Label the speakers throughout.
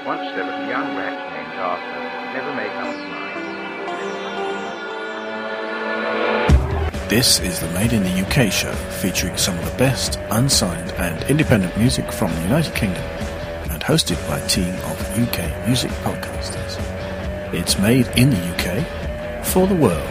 Speaker 1: Once there was a young rat named Arthur who never made up his mind.
Speaker 2: This is the Made in the UK show, featuring some of the best unsigned and independent music from the United Kingdom, and hosted by a team of UK music podcasters. It's made in the UK for the world.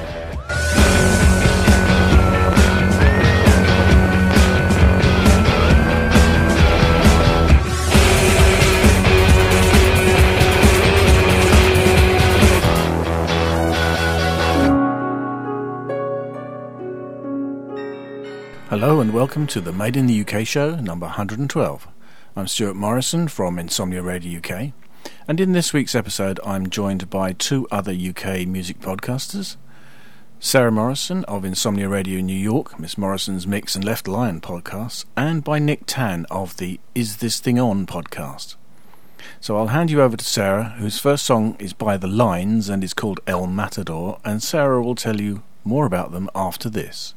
Speaker 2: Hello and welcome to the Made in the UK show, number 112. I'm Stuart Morrison from Insomnia Radio UK, and in this week's episode I'm joined by two other UK music podcasters, Sarah Morrison of Insomnia Radio New York, Miss Morrison's Mix and Left Lion podcast, and by Nick Tan of the Is This Thing On podcast. So I'll hand you over to Sarah, whose first song is by The Lines and is called El Matador, and Sarah will tell you more about them after this.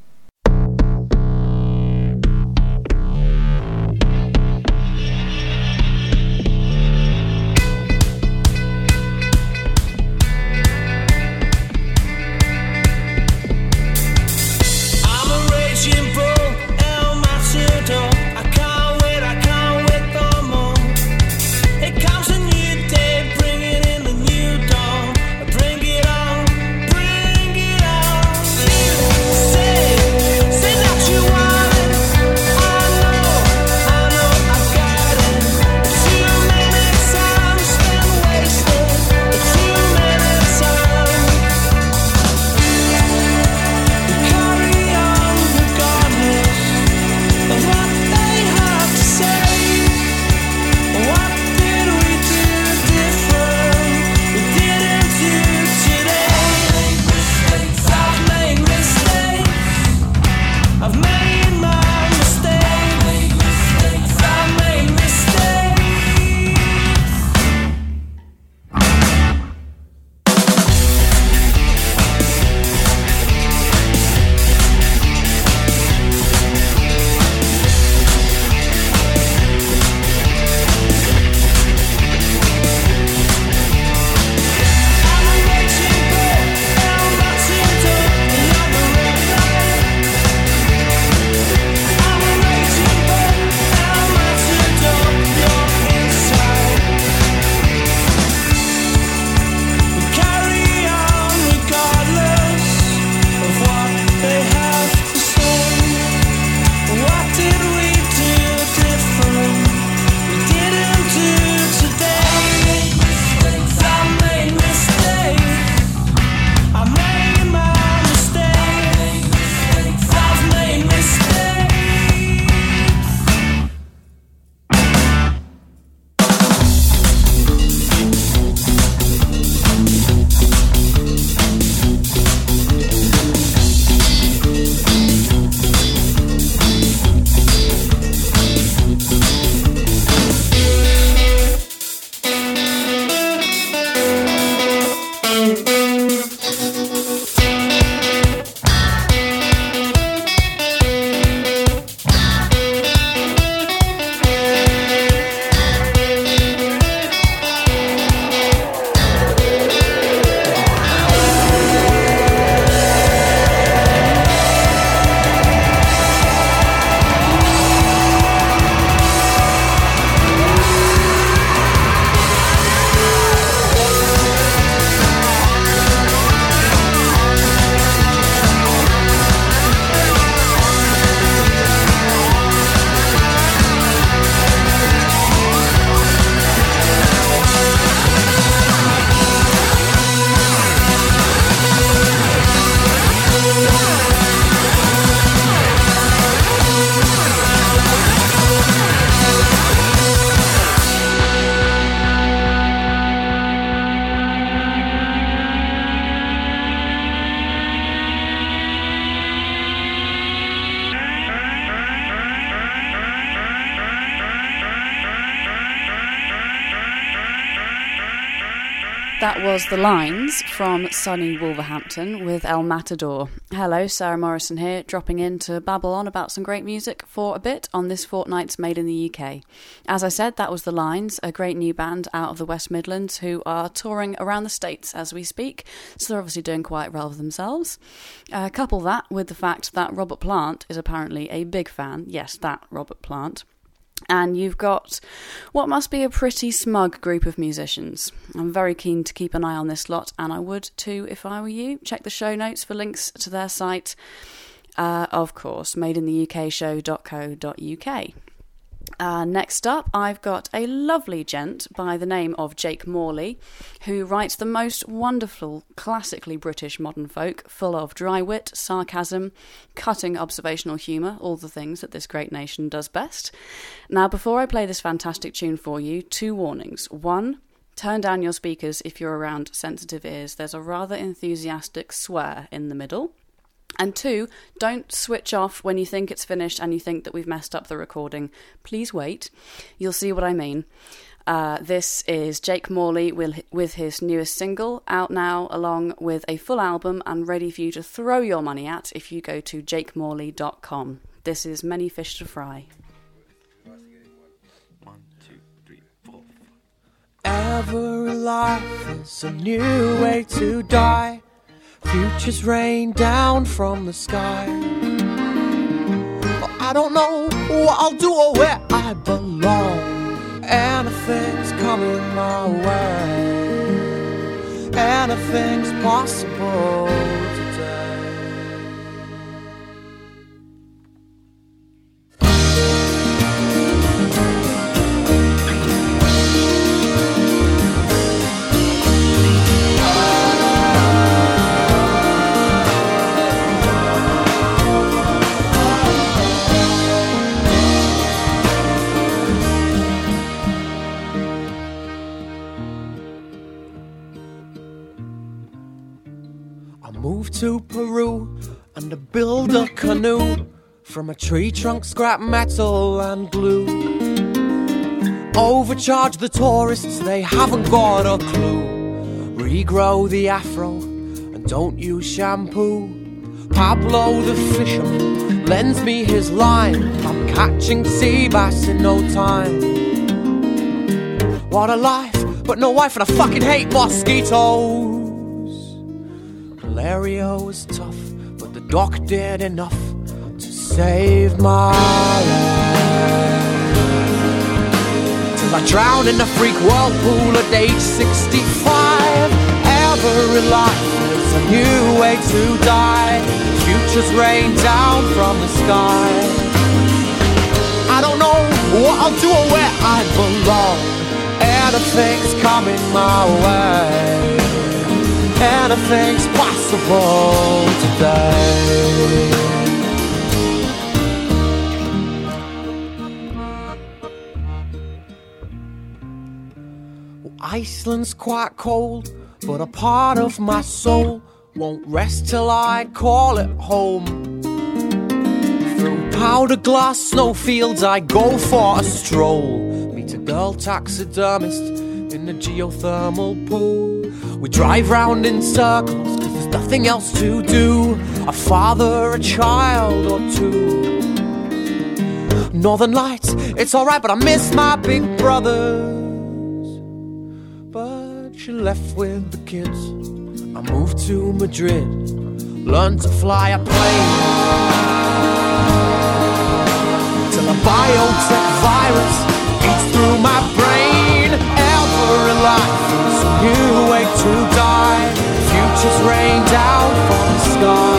Speaker 3: Say That was The Lines from sunny Wolverhampton with El Matador. Hello, Sarah Morrison here, dropping in to babble on about some great music for a bit on this fortnight's Made in the UK. As I said, that was The Lines, a great new band out of the West Midlands who are touring around the States as we speak, so they're obviously doing quite well for themselves. Couple that with the fact that Robert Plant is apparently a big fan, yes, that Robert Plant. And you've got what must be a pretty smug group of musicians. I'm very keen to keep an eye on this lot, and I would too if I were you. Check the show notes for links to their site. Of course, madeintheUKshow.co.uk. Next up, I've got a lovely gent by the name of Jake Morley, who writes the most wonderful, classically British modern folk, full of dry wit, sarcasm, cutting observational humour, all the things that this great nation does best. Now, before I play this fantastic tune for you, 2 warnings. 1, turn down your speakers if you're around sensitive ears. There's a rather enthusiastic swear in the middle. And 2, don't switch off when you think it's finished and you think that we've messed up the recording. Please wait. You'll see what I mean. This is Jake Morley with his newest single, out now along with a full album and ready for you to throw your money at if you go to jakemorley.com. This is Many Fish to Fry.
Speaker 4: 1, 2, 3, 4.
Speaker 5: Every life is a new way to die. Futures rain down from the sky. I don't know what I'll do or where I belong. Anything's coming my way. Anything's possible today. Moved to Peru and to build a canoe from a tree trunk, scrap metal and glue. Overcharge the tourists, they haven't got a clue. Regrow the afro and don't use shampoo. Pablo the fisherman lends me his line. I'm catching sea bass in no time. What a life, but no wife, and I fucking hate mosquitoes. Malaria was tough, but the doc did enough to save my life. Till I drowned in the freak whirlpool at age 65. Every life is a new way to die. Futures rain down from the sky. I don't know what I'll do or where I belong. Anything's coming my way. Anything's possible today. Well, Iceland's quite cold, but a part of my soul won't rest till I call it home. Through powder glass snowfields I go for a stroll. Meet a girl taxidermist in the geothermal pool. We drive round in circles, cause there's nothing else to do. A father, a child or two. Northern Lights, it's alright, but I miss my big brothers. But she left with the kids. I moved to Madrid, learned to fly a plane. Till a biotech virus eats through my brain. Every life is a new way to die. Futures rain down from the sky.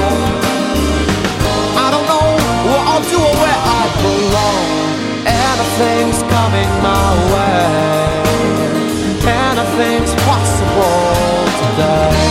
Speaker 5: I don't know what I'll do or where I belong. Anything's coming my way. Anything's possible today.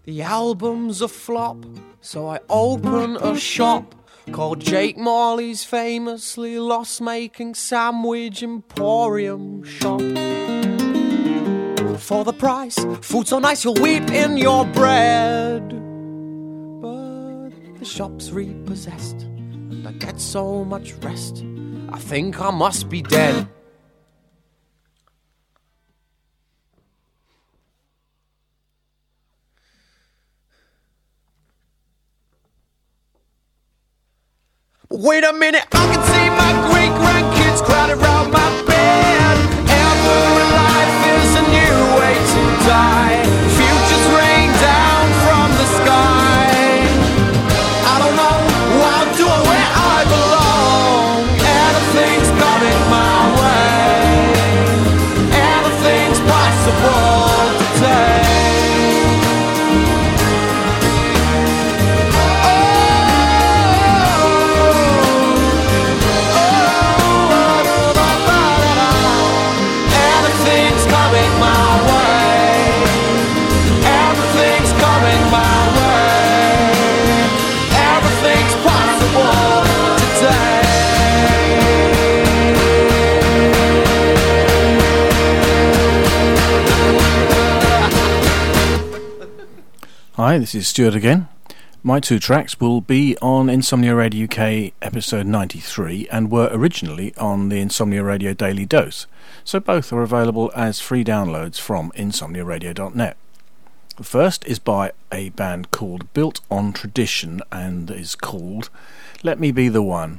Speaker 5: The album's a flop, so I open a shop called Jake Morley's famously loss-making sandwich emporium shop. For the price, food so nice you'll weep in your bread. But the shop's repossessed, and I get so much rest, I think I must be dead. Wait a minute, I can see my great-grandkids crowded round my bed. Every life is a new way to die. Futures rain down from the sky. I don't know who I'll do or where I belong. Anything's coming my way. Anything's possible today.
Speaker 2: Hi, this is Stuart again. My two tracks will be on Insomnia Radio UK episode 93 and were originally on the Insomnia Radio Daily Dose, so both are available as free downloads from insomniaradio.net. The first is by a band called Built on Tradition and is called Let Me Be the One.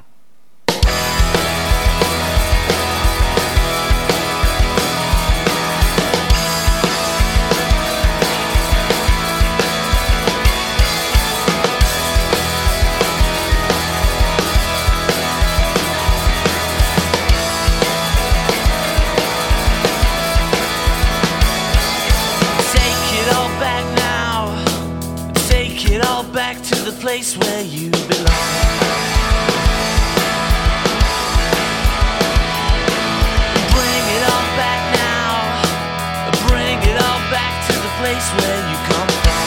Speaker 6: Place where you belong. Bring it all back now. Bring it all back to the place where you come from.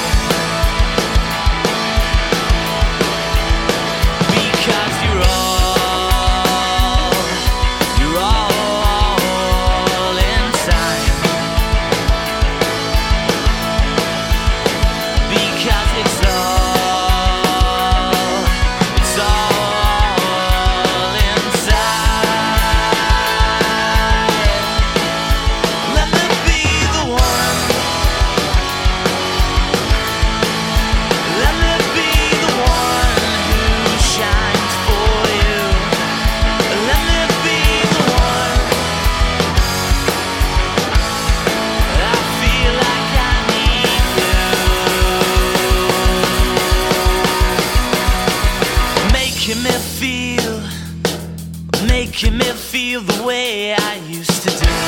Speaker 6: Because you're all inside. Because it's all making me feel the way I used to do.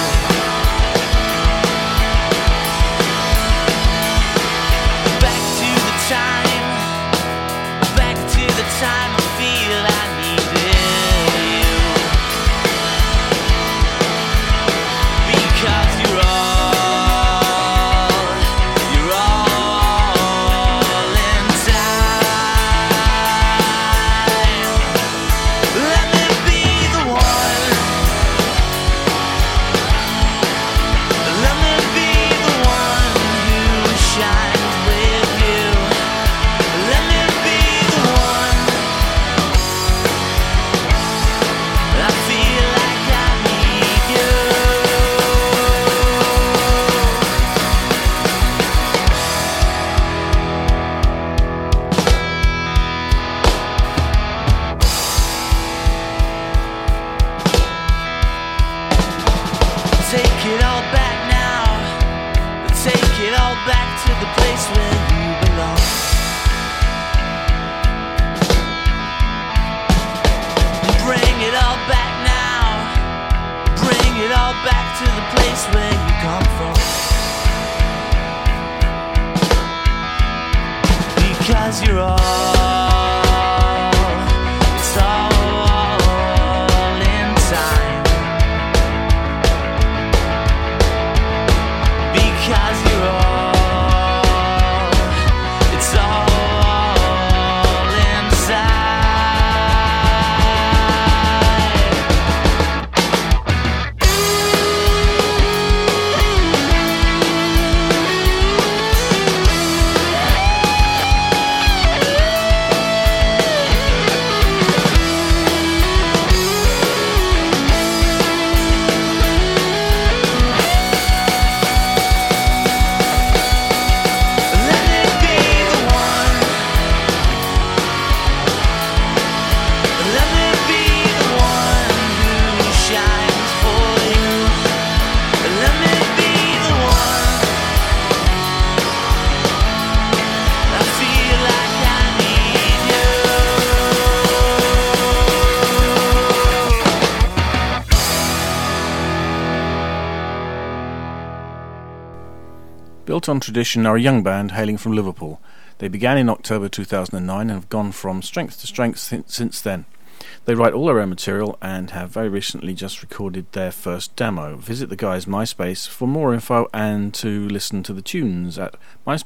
Speaker 6: Back to the time I feel I needed you. Because you're all inside. Let me be the one. Let me be the one who shines with you. Let me be the one. I feel like I need you. Take it all back now. Take it all back to the place where you belong. Bring it all back now. Bring it all back to the place where you come from. Because you're it's all in time. Because you're
Speaker 2: Built on Tradition are a young band hailing from Liverpool. They began in October 2009 and have gone from strength to strength since then. They write all their own material and have very recently just recorded their first demo. Visit the guys' MySpace for more info and to listen to the tunes at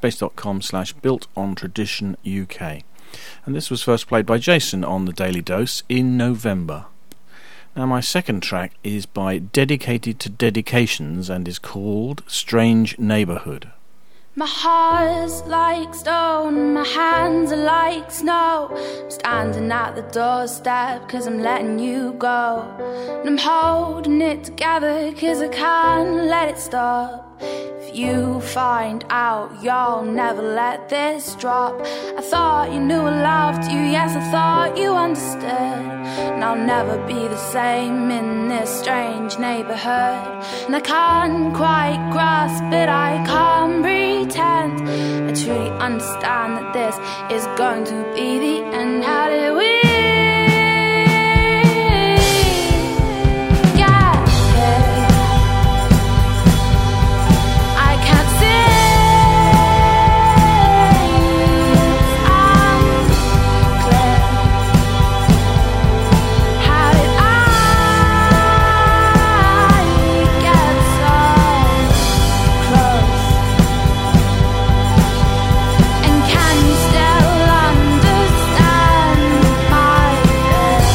Speaker 2: myspace.com/builtontraditionuk. And this was first played by Jason on the Daily Dose in November. Now my second track is by Dedicated to Dedications and is called Strange Neighbourhood.
Speaker 7: My heart's like stone, my hands are like snow. I'm standing at the doorstep 'cause I'm letting you go. And I'm holding it together 'cause I can't let it stop. If you find out, you'll never let this drop. I thought you knew I loved you, yes, I thought you understood. And I'll never be the same in this strange neighbourhood. And I can't quite grasp it, I can't pretend. I truly understand that this is going to be the end. How did we get here? I can't say it's unclear. How did I get so close? And can you still understand my fear?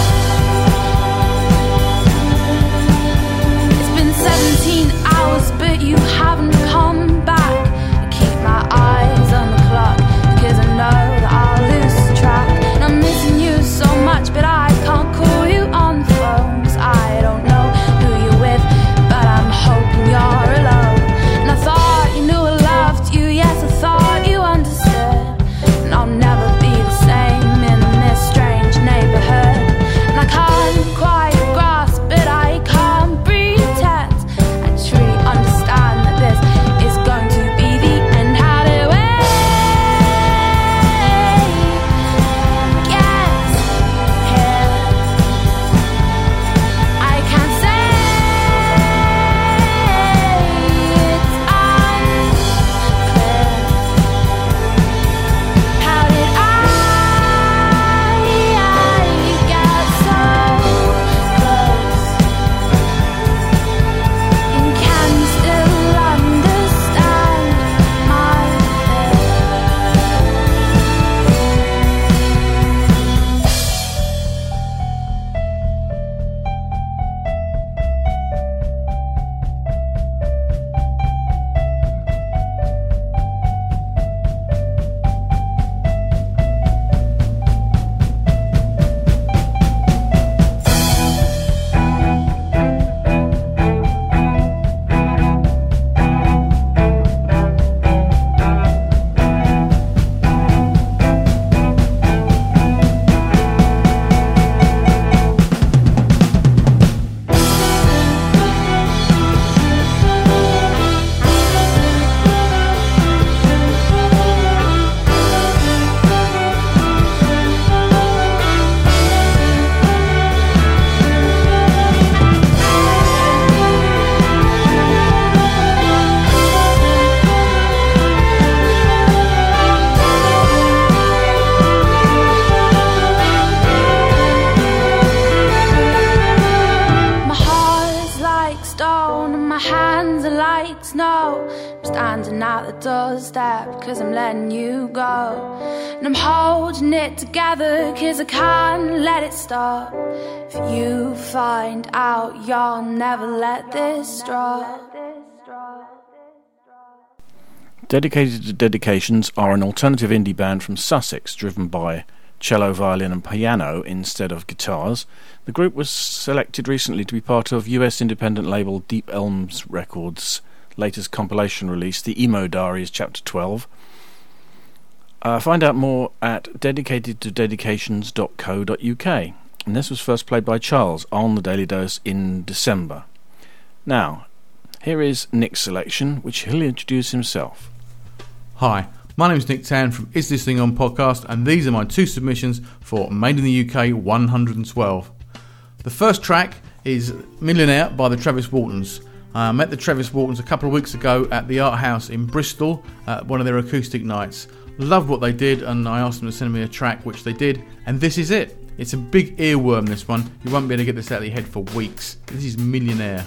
Speaker 7: It's been 17 hours, but you haven't come back. I keep my eyes on the clock because I know that I'll lose track. And I'm missing you so much, but I can't call you on the phone 'cause I don't know who you're with, but I'm hoping you're alone. And I thought you knew I loved you, yes, I thought you understood. And I'll never be the same in this strange neighbourhood. And I can't quite grasp it, I can't pretend. I truly understand that this is going to be the end. How do we get here? I can't say it's unclear. How did I get so close? And can you still understand my fear? My heart's like stone and my hands are like snow. I'm standing at the doorstep 'cause I'm letting you go. And I'm holding it together 'cause I can't let it stop. If you find out, you'll never let this drop.
Speaker 2: Dedicated to Dedications are an alternative indie band from Sussex driven by cello, violin and piano instead of guitars. The group was selected recently to be part of US independent label Deep Elms Records' latest compilation release, The Emo Diaries Chapter 12. Find out more at dedicatedtodedications.co.uk. And this was first played by Charles on the Daily Dose in December. Now, here is Nick's selection, which he'll introduce himself.
Speaker 8: Hi, my name is Nick Tan from Is This Thing On podcast, and these are my two submissions for Made in the UK 112. The first track is Millionaire by the Travis Waltons. I met the Travis Waltons a couple of weeks ago at the Art House in Bristol at one of their acoustic nights. Loved what they did, and I asked them to send me a track, which they did, and this is it. It's a big earworm, this one. You won't be able to get this out of your head for weeks. This is Millionaire.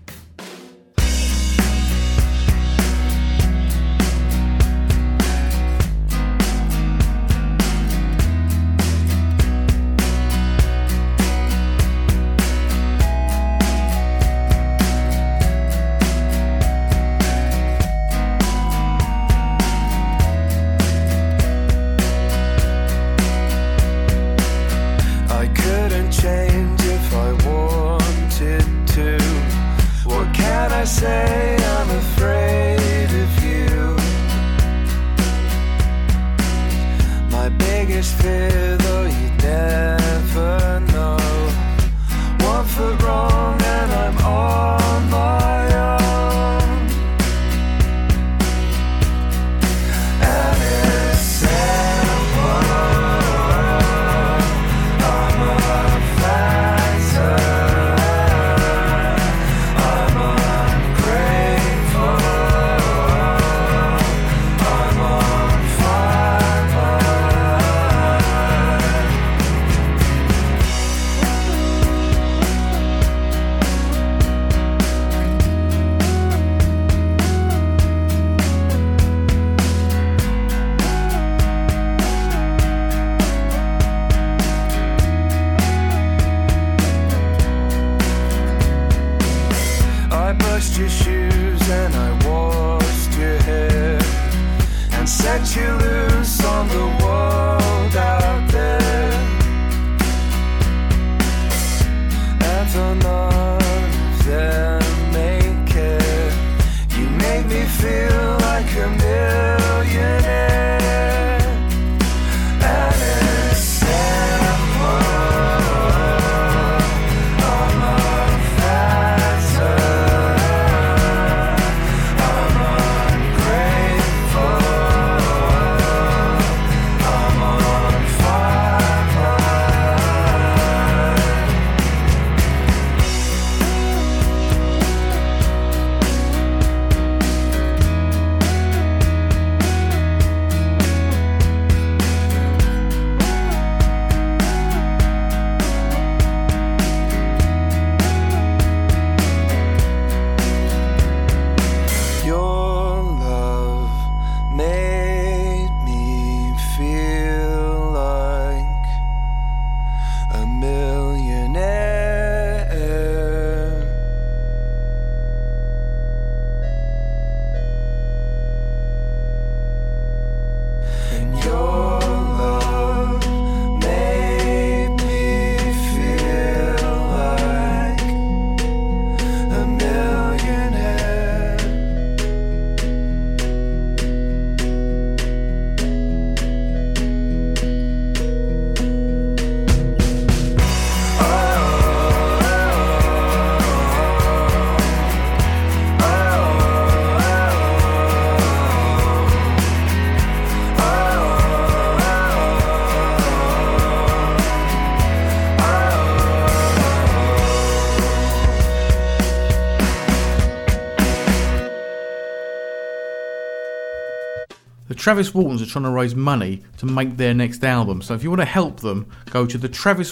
Speaker 8: Travis Waltons are trying to raise money to make their next album. So if you want to help them, go to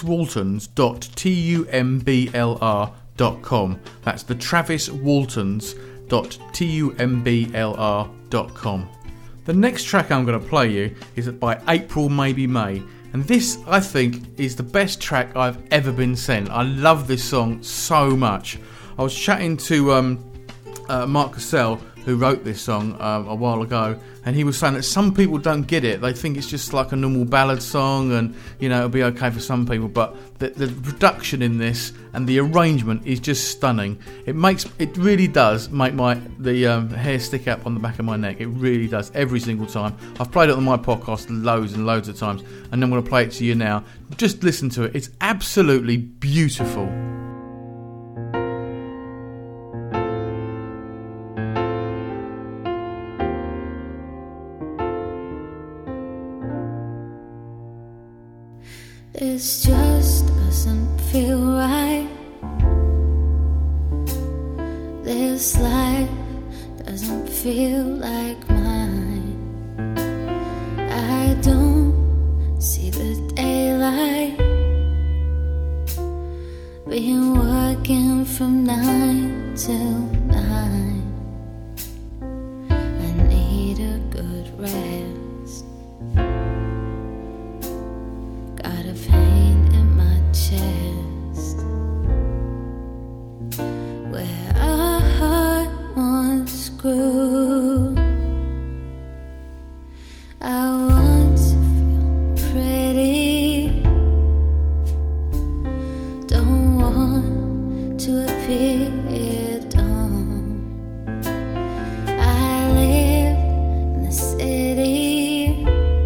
Speaker 8: thetraviswaltons.tumblr.com. That's thetraviswaltons.tumblr.com. The next track I'm going to play you is by April Maybe May. And this, I think, is the best track I've ever been sent. I love this song so much. I was chatting to Mark Cassell, who wrote this song a while ago, and he was saying that some people don't get it. They think it's just like a normal ballad song, and you know it'll be okay for some people. But the production in this and the arrangement is just stunning. It really does make the hair stick up on the back of my neck. It really does every single time. I've played it on my podcast loads and loads of times, and I'm going to play it to you now. Just listen to it. It's absolutely beautiful.
Speaker 7: This just doesn't feel right. There's This life doesn't feel like mine. I don't see the daylight. Been working from 9 till 9. I need a good rest. Got a pain in my chest where a heart once grew. I want to feel pretty, don't want to appear dumb. I live in the city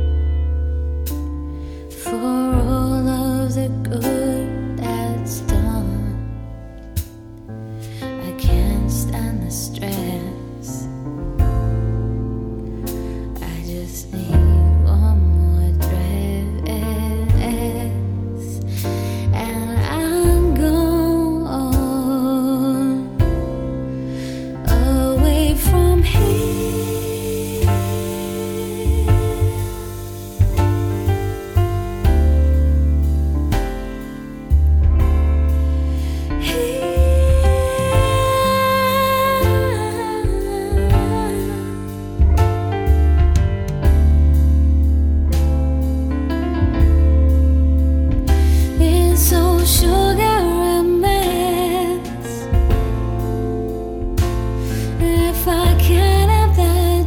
Speaker 7: for all of the good that's done. I can't stand the stress. I just need one more dress, and I'm gone away from here. It's so sugar and mess. If I can't have that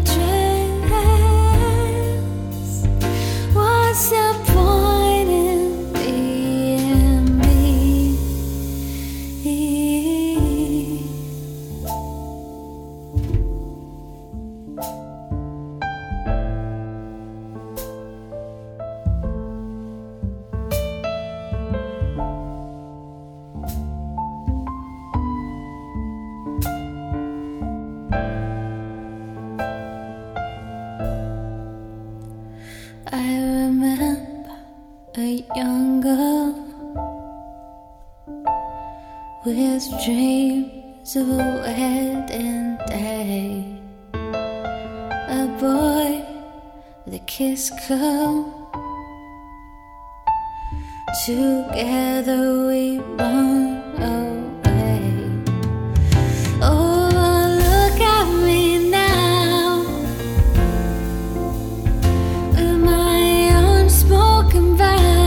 Speaker 7: dress, what's the point in being me? I remember a young girl with dreams of a wedding day. A boy with a kiss come. Together we run away. Oh, look at me now, with my unspoken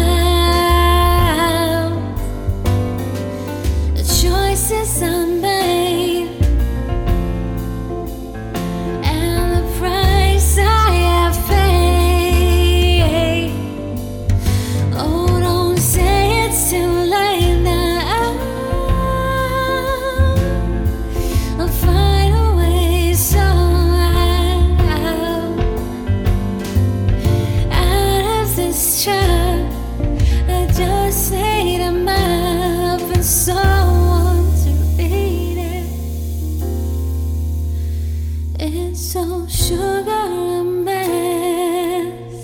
Speaker 7: vows, the choices I made, and the price I have paid. Oh, don't say it's too late now. I'll find a way somehow out of this trap. I just need a map and someone to read it. It's so sugar and mess.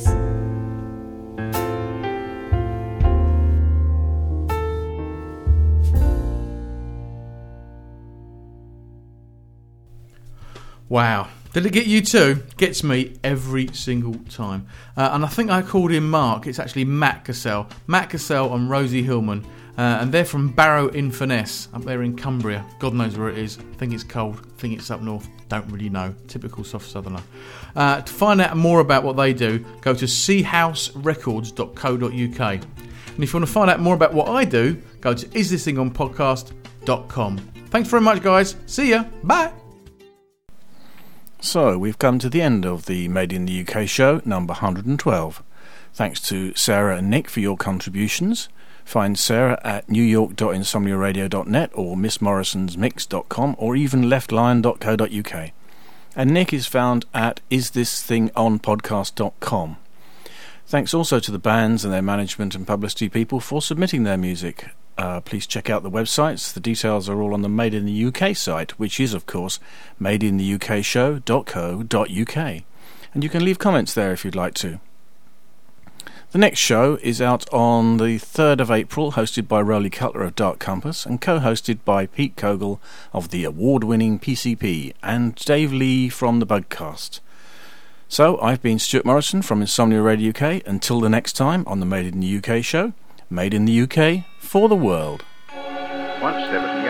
Speaker 8: Wow. Did it get you too? Gets me every single time. And I think I called him Mark. It's actually Matt Cassell. Matt Cassell and Rosie Hillman. And they're from Barrow-in-Furness, up there in Cumbria. God knows where it is. I think it's cold. I think it's up north. Don't really know. Typical soft southerner. To find out more about what they do, go to seahouserecords.co.uk. And if you want to find out more about what I do, go to isthisthingOnPodcast.com. Thanks very much, guys. See ya. Bye.
Speaker 2: So, we've come to the end of the Made in the UK show, number 112. Thanks to Sarah and Nick for your contributions. Find Sarah at newyork.insomniaradio.net or missmorrisonsmix.com or even leftlion.co.uk. And Nick is found at isthisthingOnPodcast.com. Thanks also to the bands and their management and publicity people for submitting their music. Please check out the websites. The details are all on the Made in the UK site, which is, of course, madeintheUKshow.co.uk. And you can leave comments there if you'd like to. The next show is out on the 3rd of April, hosted by Rowley Cutler of Dark Compass and co-hosted by Pete Kogel of the award-winning PCP and Dave Lee from the Bugcast. So, I've been Stuart Morrison from Insomnia Radio UK. Until the next time on the Made in the UK show, Made in the UK for the world.
Speaker 1: Once there was